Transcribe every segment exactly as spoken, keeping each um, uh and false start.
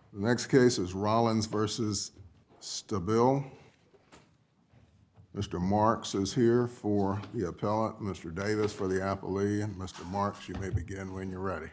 The next case is Rollins versus Stabile. Mister Marks is here for the appellant, Mister Davis for the appellee, and Mister Marks, you may begin when you're ready.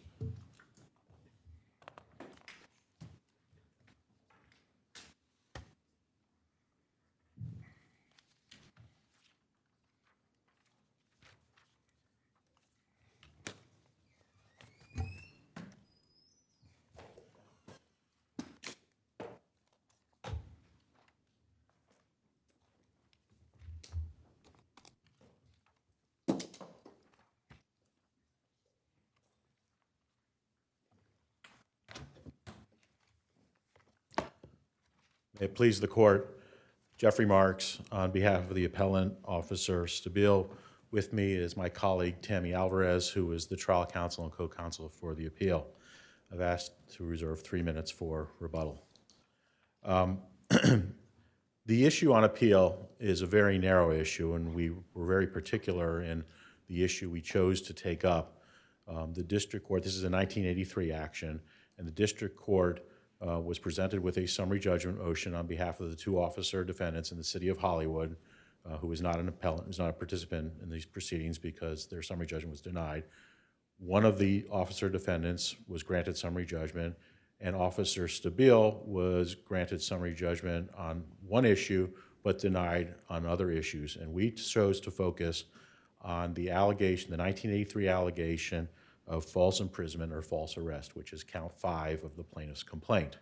May it please the court, Jeffrey Marks on behalf of the appellant, Officer Stabile. With me is my colleague Tammy Alvarez, who is the trial counsel and co-counsel for the appeal. I've asked to reserve three minutes for rebuttal. Um, the issue on appeal is a very narrow issue, and we were very particular in the issue we chose to take up. Um, the district court, this is a nineteen eighty-three action, and the district court Uh, was presented with a summary judgment motion on behalf of the two officer defendants in the city of Hollywood, uh, who is not an appellant, who's not a participant in these proceedings because their summary judgment was denied. One of the officer defendants was granted summary judgment, and Officer Stabile was granted summary judgment on one issue but denied on other issues. And we chose to focus on the allegation, the nineteen eighty-three allegation of false imprisonment or false arrest, which is count five of the plaintiff's complaint.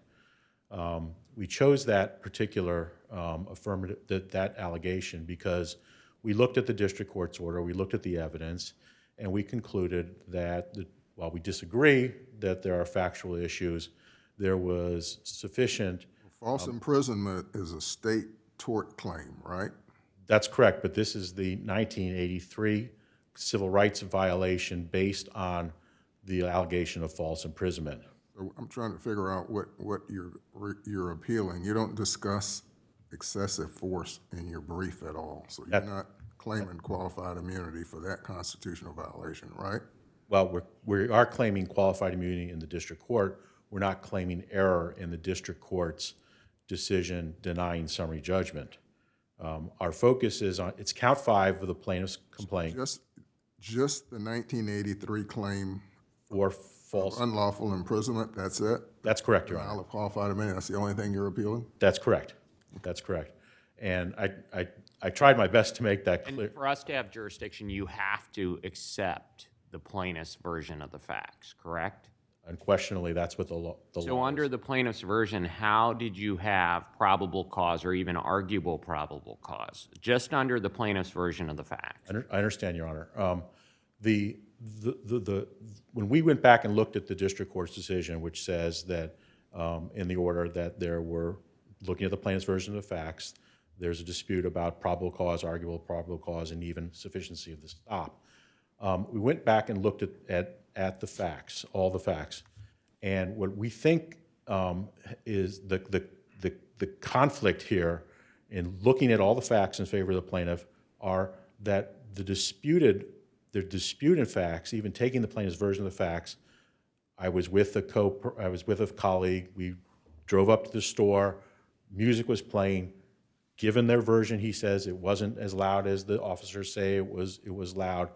Um, we chose that particular um, affirmative, that, that allegation because we looked at the district court's order, we looked at the evidence, and we concluded that the, while we disagree that there are factual issues, there was sufficient... False um, imprisonment is a state tort claim, right? That's correct, but this is the nineteen eighty-three civil rights violation based on the allegation of false imprisonment. So I'm trying to figure out what, what you're, you're appealing. You don't discuss excessive force in your brief at all, so you're that, not claiming qualified immunity for that constitutional violation, right? Well, we're, we are claiming qualified immunity in the district court. We're not claiming error in the district court's decision denying summary judgment. Um, our focus is on, it's count five of the plaintiff's complaint. Just, just the nineteen eighty-three claim for false unlawful imprisonment, that's it? That's correct, Your Honor. Denial of qualified immunity, that's the only thing you're appealing? That's correct. That's correct. And I, I, I tried my best to make that clear. And for us to have jurisdiction, you have to accept the plaintiff's version of the facts, correct? Unquestionably, that's what the law, the so law under is. the plaintiff's version, how did you have probable cause or even arguable probable cause? Just under the plaintiff's version of the facts. I understand, Your Honor. Um, the, the, the, the, when we went back and looked at the district court's decision, which says that um, in the order that there were, looking at the plaintiff's version of the facts, there's a dispute about probable cause, arguable probable cause, and even sufficiency of the stop. Um, we went back and looked at, at, at the facts, all the facts, and what we think um, is the, the, the, the conflict here in looking at all the facts in favor of the plaintiff are that the disputed, the disputed facts, even taking the plaintiff's version of the facts, I was with a co, I was with a colleague, we drove up to the store, music was playing. Given their version, he says it wasn't as loud as the officers say it was, it was loud.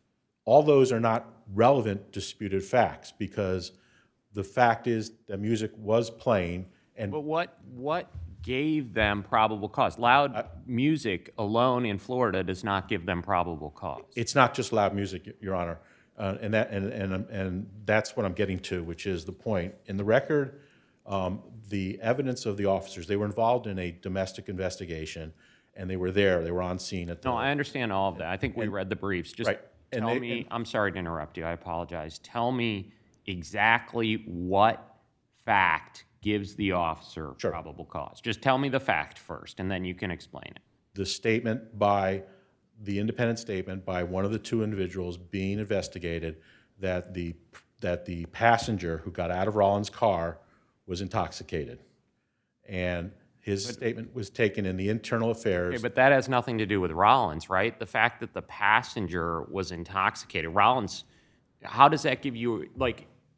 All those are not relevant disputed facts because the fact is that music was playing. And but what, what gave them probable cause? Loud uh, music alone in Florida does not give them probable cause. It's not just loud music, Your Honor. Uh, and, that, and, and, and that's what I'm getting to, which is the point. In the record, um, the evidence of the officers, they were involved in a domestic investigation, and they were there. They were on scene at the... No, I understand all of that. I think we and, read the briefs. Just right. tell they, me, and, I'm sorry to interrupt you. I apologize. Tell me exactly what fact gives the officer sure. probable cause. Just tell me the fact first, and then you can explain it. The statement by, the independent statement by one of the two individuals being investigated that the, that the passenger who got out of Rollins' car was intoxicated. And his but, statement was taken in the internal affairs. Okay, but that has nothing to do with Rollins, right? The fact that the passenger was intoxicated. Rollins, how does that give you, like,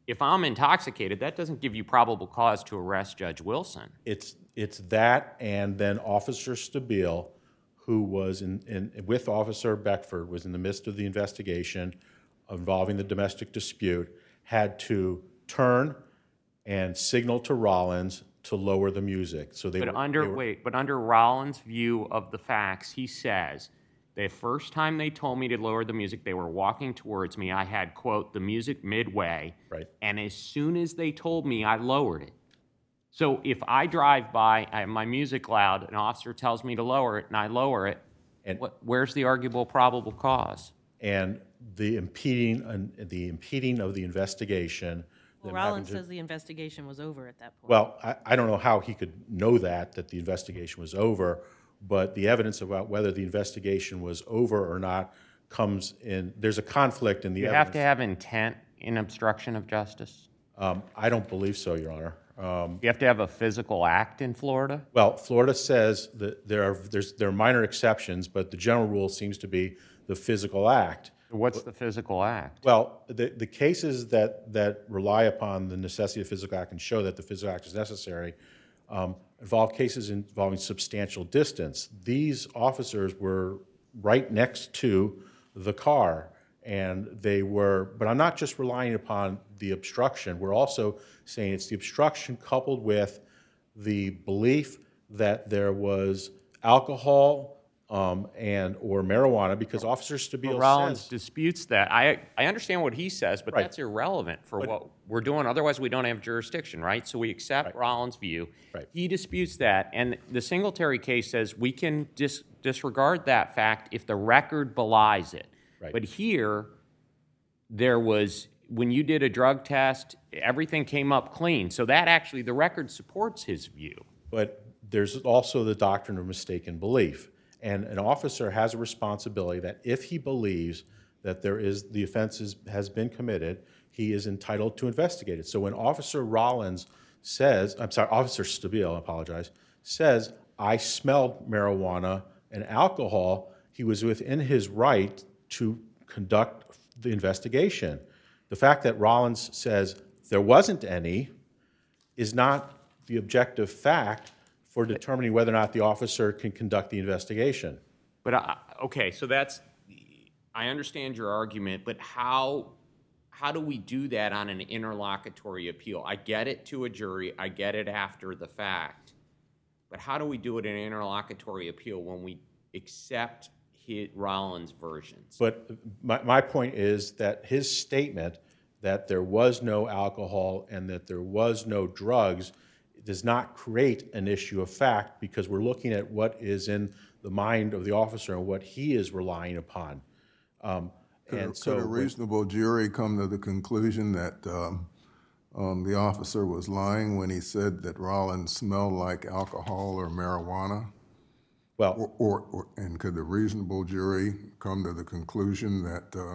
if I'm intoxicated, that doesn't give you probable cause to arrest Judge Wilson. It's, it's that, and then Officer Stabile, who was in, in, with Officer Beckford, was in the midst of the investigation involving the domestic dispute, had to turn and signal to Rollins to lower the music. So they But were, under, they were, wait, but under Rollins' view of the facts, he says, the first time they told me to lower the music, they were walking towards me. I had, quote, the music midway. Right. And as soon as they told me, I lowered it. So if I drive by, I have my music loud, an officer tells me to lower it, and I lower it, And- what, where's the arguable probable cause? and the impeding, uh, the impeding of the investigation. Well, them having Rollins to- says the investigation was over at that point. Well, I, I don't know how he could know that, that the investigation was over, but the evidence about whether the investigation was over or not comes in, there's a conflict in the You evidence. have to have intent in obstruction of justice? Um, I don't believe so, Your Honor. Um, You have to have a physical act in Florida? well, Florida says that there are, there's, there are minor exceptions, but the general rule seems to be the physical act. What's the physical act? Well, the, the cases that, that rely upon the necessity of physical act and show that the physical act is necessary um, involve cases involving substantial distance. These officers were right next to the car, and they were, but I'm not just relying upon the obstruction. We're also saying it's the obstruction coupled with the belief that there was alcohol um, and or marijuana, because Officer Stabile Rollins says, disputes that. I, I understand what he says, but Right. that's irrelevant for But- what we're doing. Otherwise, we don't have jurisdiction, right? So we accept Right. Rollins' view. Right. He disputes that, and the Singletary case says we can dis- disregard that fact if the record belies it. Right. But here, there was, when you did a drug test, everything came up clean. So that actually, the record supports his view. but there's also the doctrine of mistaken belief. And an officer has a responsibility that if he believes that there is, the offense is, has been committed, he is entitled to investigate it. So when Officer Rollins says, I'm sorry, Officer Stabile, I apologize, says, I smelled marijuana and alcohol, he was within his right to conduct the investigation. The fact that Rollins says there wasn't any is not the objective fact for determining whether or not the officer can conduct the investigation. But, I, okay, so that's, I understand your argument, but how, how do we do that on an interlocutory appeal? I get it to a jury, I get it after the fact, but how do we do it in an interlocutory appeal when we accept his, Rollins' versions? But my, my point is that his statement that there was no alcohol and that there was no drugs does not create an issue of fact, because we're looking at what is in the mind of the officer and what he is relying upon. Um, Could a- and so Could a reasonable jury come to the conclusion that um, um, the officer was lying when he said that Rollins smelled like alcohol or marijuana? well, Or, or, or- and could the reasonable jury come to the conclusion that uh,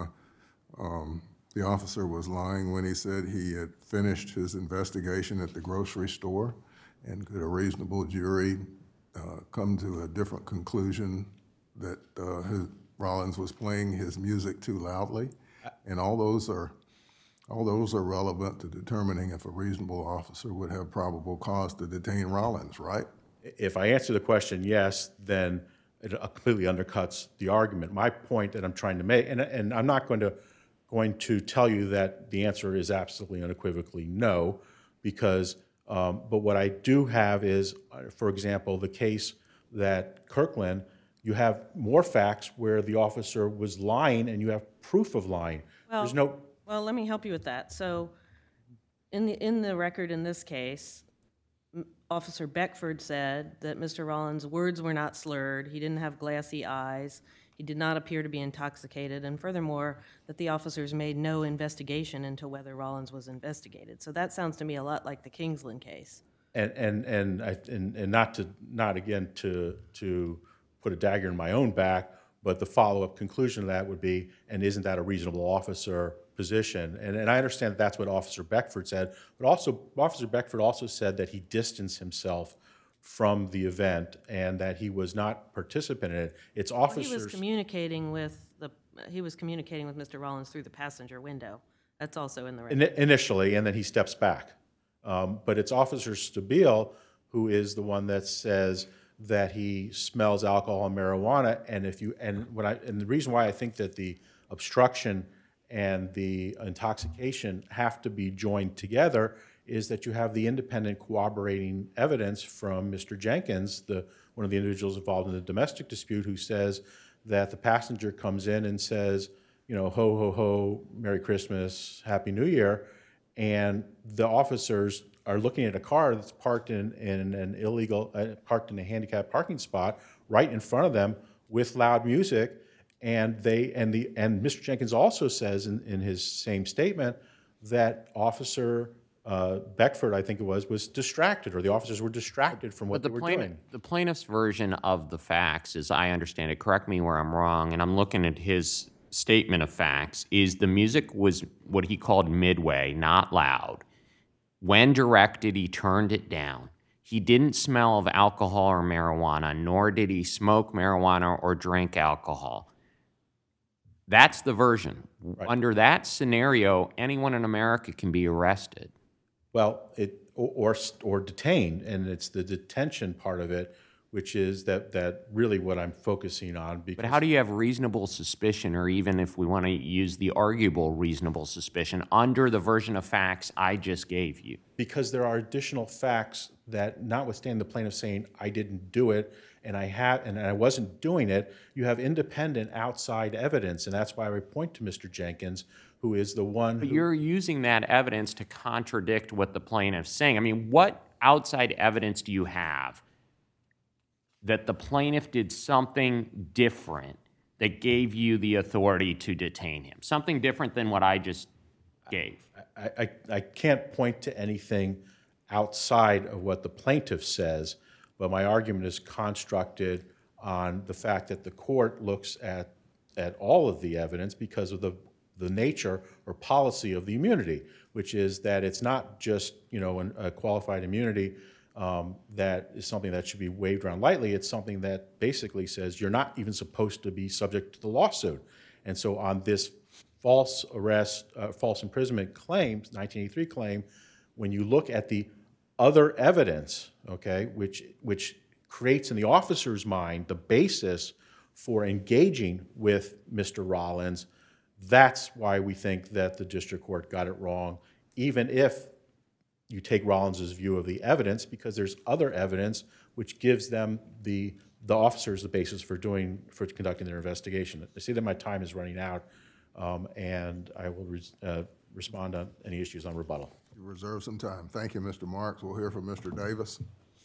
um, the officer was lying when he said he had finished his investigation at the grocery store? And could a reasonable jury uh, come to a different conclusion that uh, his, Rollins was playing his music too loudly? And all those are, all those are relevant to determining if a reasonable officer would have probable cause to detain Rollins, right? if I answer the question yes, then it completely undercuts the argument. My point that I'm trying to make, and, and I'm not going to, going to tell you that the answer is absolutely unequivocally no, because, um, but what I do have is, uh, for example, the case that Kirkland, you have more facts where the officer was lying and you have proof of lying. There's no, Well, let me help you with that. So in the, in the record in this case, M- Officer Beckford said that Mister Rollins' words were not slurred, he didn't have glassy eyes, he did not appear to be intoxicated, and furthermore, that the officers made no investigation into whether Rollins was investigated. So that sounds to me a lot like the Kingsland case. and, and, and, I, and, and not to, not again to, to put a dagger in my own back, but the follow-up conclusion of that would be, and isn't that a reasonable officer position? And, and I understand that that's what Officer Beckford said, but also, Officer Beckford also said that he distanced himself from the event and that he was not participant in it. It's Well, officers. he was communicating with the, he was communicating with Mister Rollins through the passenger window. That's also in the record. ini- initially, and then he steps back. Um, but it's Officer Stabile who is the one that says that he smells alcohol and marijuana. And if you and when I and the reason why I think that the obstruction and the intoxication have to be joined together is that you have the independent corroborating evidence from Mister Jenkins, the one of the individuals involved in the domestic dispute, who says that the passenger comes in and says, you know, ho, ho, ho, Merry Christmas, Happy New Year. And the officers are looking at a car that's parked in, in an illegal, uh, parked in a handicapped parking spot right in front of them with loud music. And they, and the, and Mister Jenkins also says in, in his same statement that Officer uh, Beckford, I think it was, was distracted, or the officers were distracted from what But the they were plaintiff, doing. the plaintiff's version of the facts, as I understand it, correct me where I'm wrong, and I'm looking at his statement of facts, is the music was what he called midway, not loud. When directed, he turned it down. He didn't smell of alcohol or marijuana, nor did he smoke marijuana or drink alcohol. That's the version. Right. Under that scenario, anyone in America can be arrested. Well, it or, or or detained, and it's the detention part of it, which is that that really what I'm focusing on. Because But how do you have reasonable suspicion, or even if we want to use the arguable reasonable suspicion, under the version of facts I just gave you? because there are additional facts that, notwithstanding the plaintiff saying I didn't do it and I have and I wasn't doing it, you have independent outside evidence, and that's why I would point to Mister Jenkins, who is the one. But who, you're using that evidence to contradict what the plaintiff's saying. I mean, what outside evidence do you have that the plaintiff did something different that gave you the authority to detain him? Something different than what I just gave. I, I, I can't point to anything outside of what the plaintiff says, but my argument is constructed on the fact that the court looks at at all of the evidence because of the the nature or policy of the immunity, which is that it's not just, you know, an, a qualified immunity um, that is something that should be waved around lightly. It's something that basically says you're not even supposed to be subject to the lawsuit. And so on this false arrest, uh, false imprisonment claim, nineteen eighty-three claim, when you look at the other evidence, okay, which which creates in the officer's mind the basis for engaging with Mister Rollins, that's why we think that the district court got it wrong, even if you take Rollins's view of the evidence, because there's other evidence which gives them the the officers the basis for doing for conducting their investigation. I see that my time is running out, um, and I will res, uh, respond on any issues on rebuttal. You reserve some time. Thank you, Mister Marks. We'll hear from Mister Davis.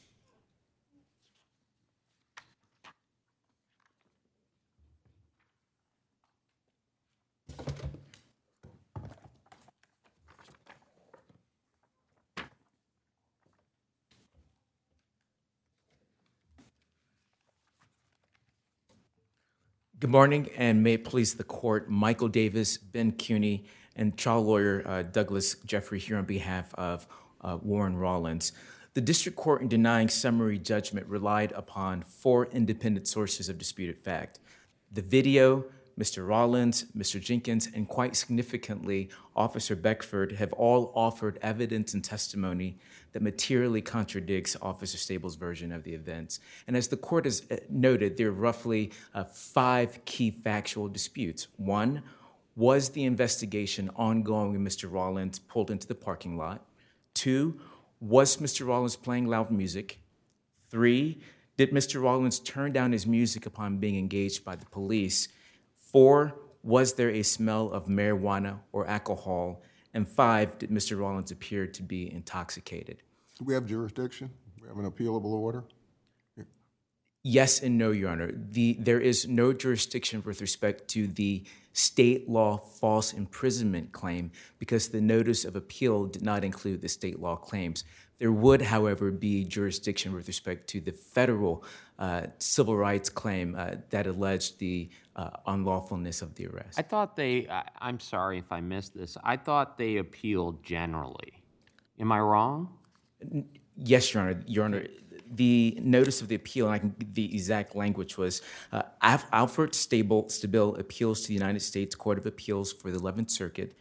Good morning, and may it please the court, Michael Davis, Ben Cuny, and trial lawyer uh, Douglas Jeffrey here on behalf of uh, Warren Rollins. The district court, in denying summary judgment, relied upon four independent sources of disputed fact: the video, Mister Rollins, Mister Jenkins, and quite significantly, Officer Beckford have all offered evidence and testimony that materially contradicts Officer Stable's version of the events. And as the court has noted, there are roughly uh, five key factual disputes. One, was the investigation ongoing when Mister Rollins pulled into the parking lot? Two, was Mister Rollins playing loud music? Three, did Mister Rollins turn down his music upon being engaged by the police? Four, was there a smell of marijuana or alcohol? And five, did Mister Rollins appear to be intoxicated? Do we have jurisdiction? We have an appealable order? Yes and no, Your Honor. The, there is no jurisdiction with respect to the state law false imprisonment claim because the notice of appeal did not include the state law claims. There would, however, be jurisdiction with respect to the federal uh, civil rights claim uh, that alleged the uh, unlawfulness of the arrest. I thought they, I, I'm sorry if I missed this, I thought they appealed generally. Am I wrong? Yes, Your Honor. Your Honor, the notice of the appeal, and I can give the exact language, was uh, Alfred Stable, Stabile appeals to the United States Court of Appeals for the eleventh Circuit.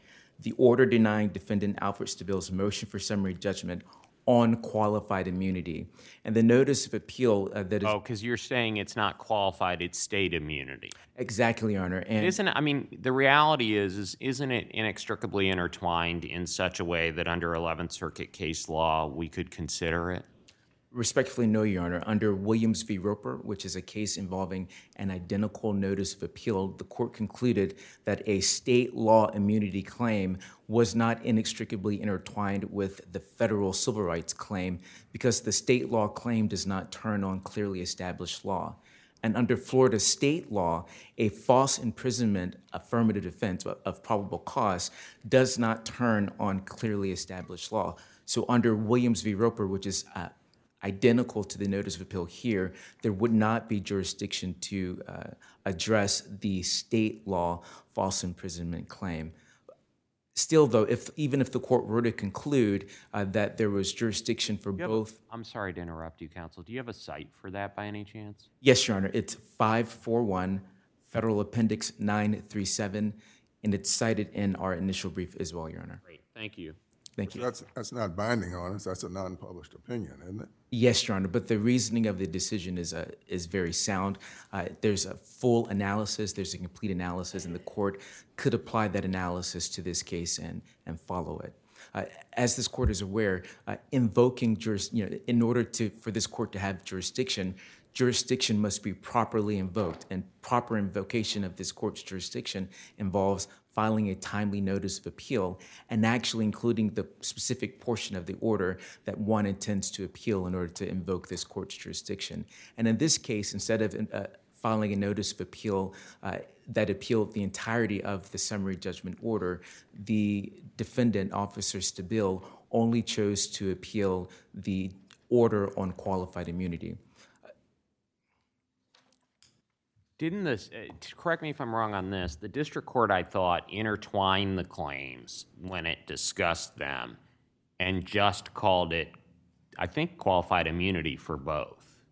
the order denying defendant Alfred Stabile's motion for summary judgment on qualified immunity. And the notice of appeal uh, that is... Oh, because you're saying it's not qualified, it's state immunity. Exactly, Your Honor. And Isn't it, I mean, the reality is, is, isn't it inextricably intertwined in such a way that under eleventh Circuit case law, we could consider it? Respectfully, no, Your Honor. Under Williams v. Roper, which is a case involving an identical notice of appeal, the court concluded that a state law immunity claim was not inextricably intertwined with the federal civil rights claim because the state law claim does not turn on clearly established law. And under Florida state law, a false imprisonment affirmative defense of probable cause does not turn on clearly established law. So under Williams v. Roper, which is uh, identical to the notice of appeal here, there would not be jurisdiction to uh, address the state law false imprisonment claim. Still, though, if even if the court were to conclude uh, that there was jurisdiction for both... A, I'm sorry to interrupt you, counsel. Do you have a cite for that by any chance? Yes, Your Honor. It's five forty-one Federal Appendix nine thirty-seven, and it's cited in our initial brief as well, Your Honor. Great. Thank you. Thank you. That's, that's not binding on us. That's a non-published opinion, isn't it? Yes, Your Honor, but the reasoning of the decision is uh, is very sound. Uh, there's a full analysis, there's a complete analysis, and the court could apply that analysis to this case and, and follow it. Uh, as this court is aware, uh, invoking juris, you know, in order to for this court to have jurisdiction, jurisdiction must be properly invoked, and proper invocation of this court's jurisdiction involves filing a timely notice of appeal and actually including the specific portion of the order that one intends to appeal in order to invoke this court's jurisdiction. And in this case, instead of uh, filing a notice of appeal uh, that appealed the entirety of the summary judgment order, the defendant, Officer Stabile, only chose to appeal the order on qualified immunity. Didn't this, uh, correct me if I'm wrong on this, the district court, I thought, intertwined the claims when it discussed them and just called it, I think, qualified immunity for both.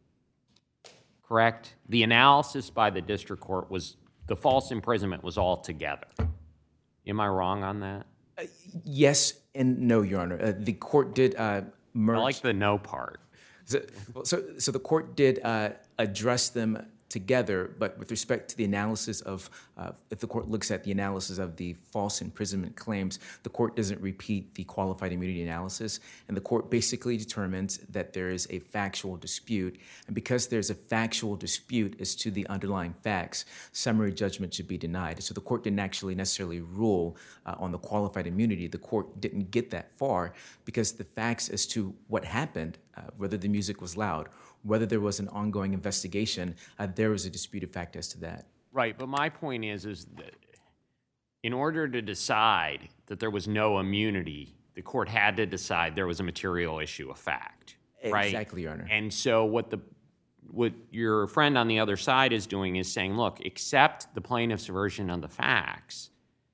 Correct? The analysis by the district court was the false imprisonment was all together. Am I wrong on that? Uh, yes and no, Your Honor. Uh, the court did uh, merge. I like the no part. So, so, so the court did uh, address them together, but with respect to the analysis of, uh, if the court looks at the analysis of the false imprisonment claims, the court doesn't repeat the qualified immunity analysis, and the court basically determines that there is a factual dispute, and because there's a factual dispute as to the underlying facts, summary judgment should be denied. So the court didn't actually necessarily rule uh, on the qualified immunity. The court didn't get that far because the facts as to what happened, uh, whether the music was loud, whether there was an ongoing investigation, uh, there was a disputed fact as to that. Right, but my point is, is that in order to decide that there was no immunity, the court had to decide there was a material issue of fact, right? Exactly, Your Honor. And so what the what your friend on the other side is doing is saying, look, accept the plaintiff's version of the facts,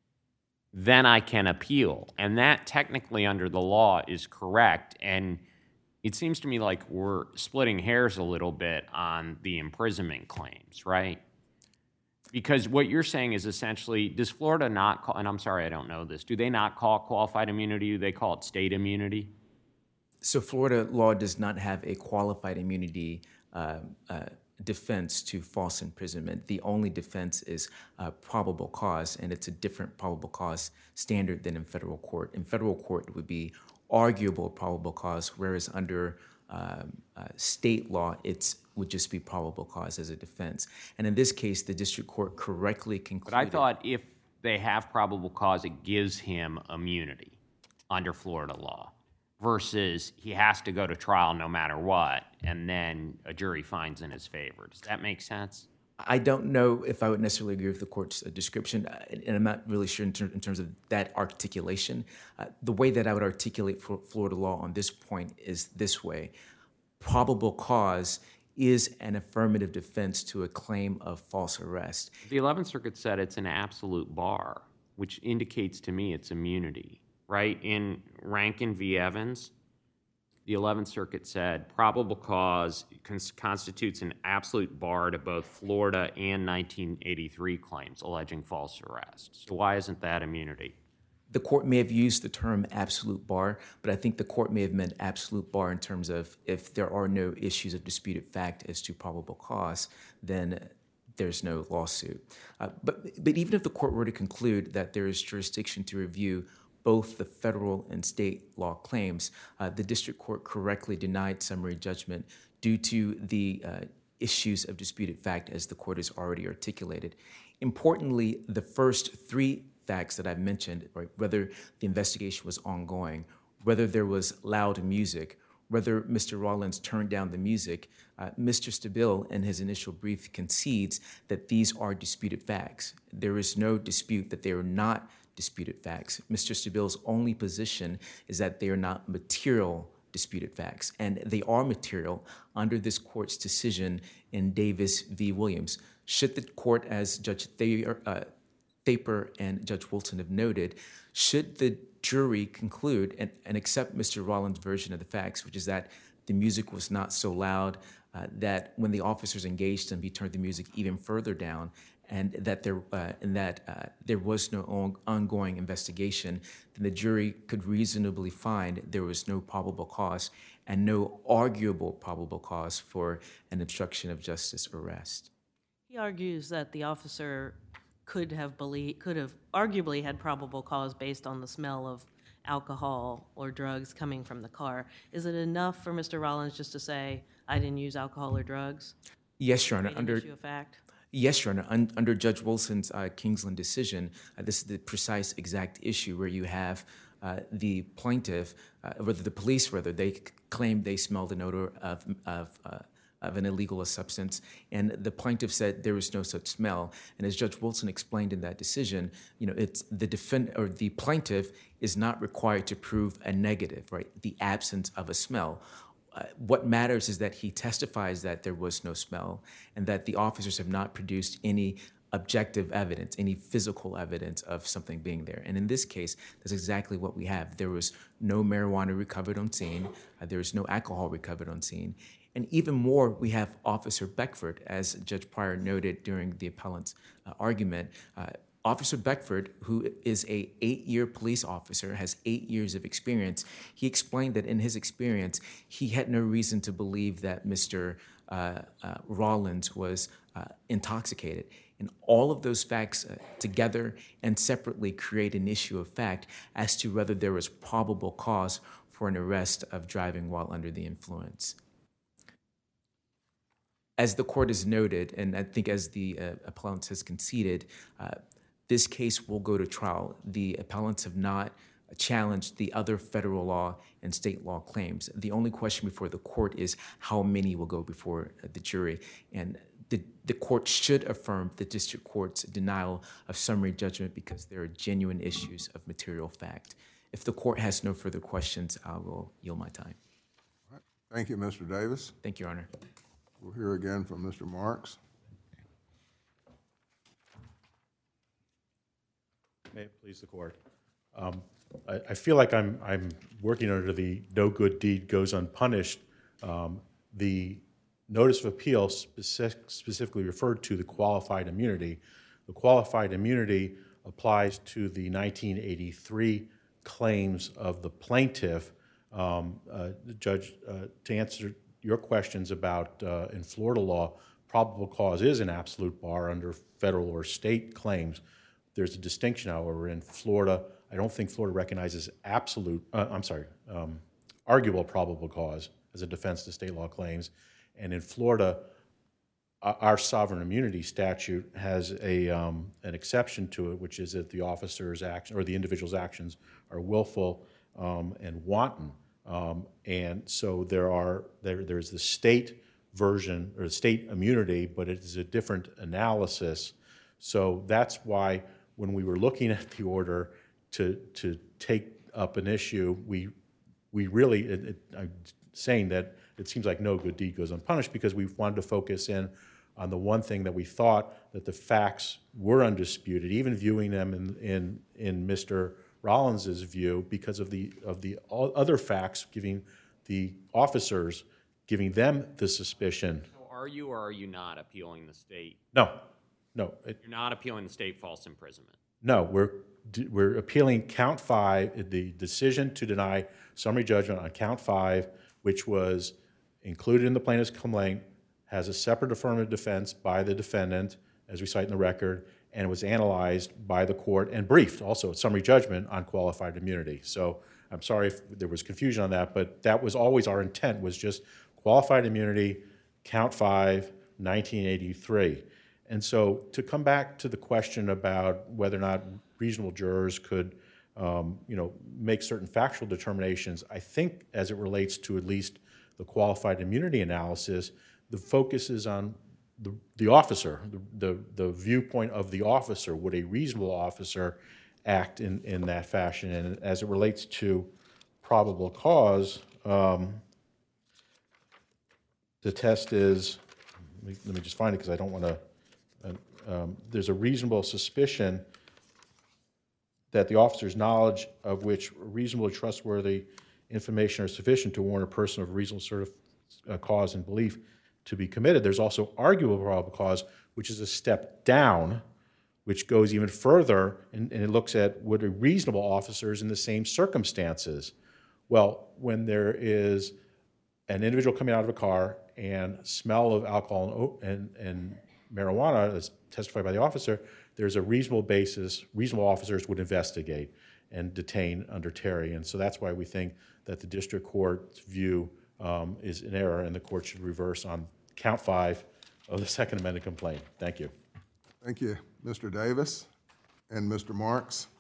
then I can appeal. And that technically under the law is correct. And it seems to me like we're splitting hairs a little bit on the imprisonment claims, right? Because what you're saying is essentially, does Florida not call, and I'm sorry, I don't know this, do they not call it qualified immunity? Do they call it state immunity? So Florida law does not have a qualified immunity uh, uh, defense to false imprisonment. The only defense is uh, probable cause, and it's a different probable cause standard than in federal court. In federal court, it would be arguable probable cause, whereas under um, uh, state law, it would just be probable cause as a defense. And in this case, the district court correctly concluded... But I thought if they have probable cause, it gives him immunity under Florida law versus he has to go to trial no matter what, and then a jury finds in his favor. Does that make sense? I don't know if I would necessarily agree with the court's uh, description, uh, and I'm not really sure in, ter in terms of that articulation. Uh, the way that I would articulate for Florida law on this point is this way. Probable cause is an affirmative defense to a claim of false arrest. The eleventh Circuit said it's an absolute bar, which indicates to me it's immunity, right? In Rankin v. Evans, the eleventh Circuit said probable cause cons constitutes an absolute bar to both Florida and nineteen eighty-three claims alleging false arrest. So why isn't that immunity? The court may have used the term absolute bar, but I think the court may have meant absolute bar in terms of if there are no issues of disputed fact as to probable cause, then there's no lawsuit. Uh, but, but even if the court were to conclude that there is jurisdiction to review both the federal and state law claims, uh, the district court correctly denied summary judgment due to the uh, issues of disputed fact as the court has already articulated. Importantly, the first three facts that I've mentioned, right, whether the investigation was ongoing, whether there was loud music, whether Mister Rollins turned down the music, uh, Mister Stabile in his initial brief concedes that these are disputed facts. There is no dispute that they are not disputed facts. Mister Stabile's only position is that they are not material disputed facts, and they are material under this court's decision in Davis v. Williams. Should the court, as Judge Thayer, uh, Thaper and Judge Wilson have noted, should the jury conclude and, and accept Mister Rollins' version of the facts, which is that the music was not so loud, uh, that when the officers engaged him, he turned the music even further down, and that there uh, and that uh, there was no on, ongoing investigation, then the jury could reasonably find there was no probable cause and no arguable probable cause for an obstruction of justice arrest. He argues that the officer could have believed, could have arguably had probable cause based on the smell of alcohol or drugs coming from the car. Is it enough for Mister Rollins just to say, I didn't use alcohol or drugs? Yes, Your Honor. Made an Under issue of fact? Yes, Your Honor. Un- under Judge Wilson's uh, Kingsland decision, uh, this is the precise exact issue where you have uh, the plaintiff, uh, whether the police, whether they c- claim they smelled an odor of, of uh, of an illegal substance, and the plaintiff said there was no such smell. And as Judge Wilson explained in that decision, you know, it's the defend or the plaintiff is not required to prove a negative, right? The absence of a smell. Uh, what matters is that he testifies that there was no smell and that the officers have not produced any objective evidence, any physical evidence of something being there. And in this case, that's exactly what we have. There was no marijuana recovered on scene. Uh, there was no alcohol recovered on scene. And even more, we have Officer Beckford, as Judge Pryor noted during the appellant's uh, argument. Uh, Officer Beckford, who is a eight-year police officer, has eight years of experience. He explained that in his experience, he had no reason to believe that Mister Uh, uh, Rollins was uh, intoxicated. And all of those facts uh, together and separately create an issue of fact as to whether there was probable cause for an arrest of driving while under the influence. As the court has noted, and I think as the uh, appellant has conceded, uh, this case will go to trial. The appellants have not challenged the other federal law and state law claims. The only question before the court is how many will go before the jury. And the, the court should affirm the district court's denial of summary judgment because there are genuine issues of material fact. If the court has no further questions, I will yield my time. All right. Thank you, Mister Davis. Thank you, Your Honor. We'll hear again from Mister Marks. May it please the court. Um, I, I feel like I'm I'm working under the no good deed goes unpunished. Um, the notice of appeal specific, specifically referred to the qualified immunity. The qualified immunity applies to the nineteen eighty-three claims of the plaintiff. Um, uh, Judge, uh, to answer your questions about uh, in Florida law, probable cause is an absolute bar under federal or state claims. There's a distinction, however, in Florida. I don't think Florida recognizes absolute, uh, I'm sorry, um, arguable probable cause as a defense to state law claims. And in Florida, our sovereign immunity statute has a um, an exception to it, which is that the officer's action or the individual's actions are willful um, and wanton. Um, and so there are there there's the state version or state immunity, but it is a different analysis. So that's why when we were looking at the order to to take up an issue, we we really it, it, I'm saying that it seems like no good deed goes unpunished because we wanted to focus in on the one thing that we thought that the facts were undisputed, even viewing them in in, in Mister Rollins's view because of the of the other facts, giving the officers, giving them the suspicion. So are you or are you not appealing the state? No, no. It, You're not appealing the state false imprisonment? No, we're, we're appealing count five, the decision to deny summary judgment on count five, which was included in the plaintiff's complaint, has a separate affirmative defense by the defendant, as we cite in the record, and was analyzed by the court and briefed also at summary judgment on qualified immunity. So I'm sorry if there was confusion on that, but that was always our intent, was just qualified immunity, count five, nineteen eighty-three. And so to come back to the question about whether or not reasonable jurors could, um, you know, make certain factual determinations, I think as it relates to at least the qualified immunity analysis, the focus is on the, the officer, the, the, the viewpoint of the officer. Would a reasonable officer act in, in that fashion? And as it relates to probable cause, um, the test is, let me, let me just find it because I don't want to, uh, um, there's a reasonable suspicion that the officer's knowledge of which reasonably trustworthy information are sufficient to warrant a person of reasonable sort of uh, cause and belief to be committed. There's also arguable probable cause, which is a step down, which goes even further, and, and it looks at would a reasonable officers in the same circumstances. Well, when there is an individual coming out of a car and smell of alcohol and, and, and marijuana, as testified by the officer, there's a reasonable basis, reasonable officers would investigate and detain under Terry. And so that's why we think that the district court's view um, is in error, and the court should reverse on count five of the Second Amendment complaint. Thank you. Thank you, Mister Davis and Mister Marks.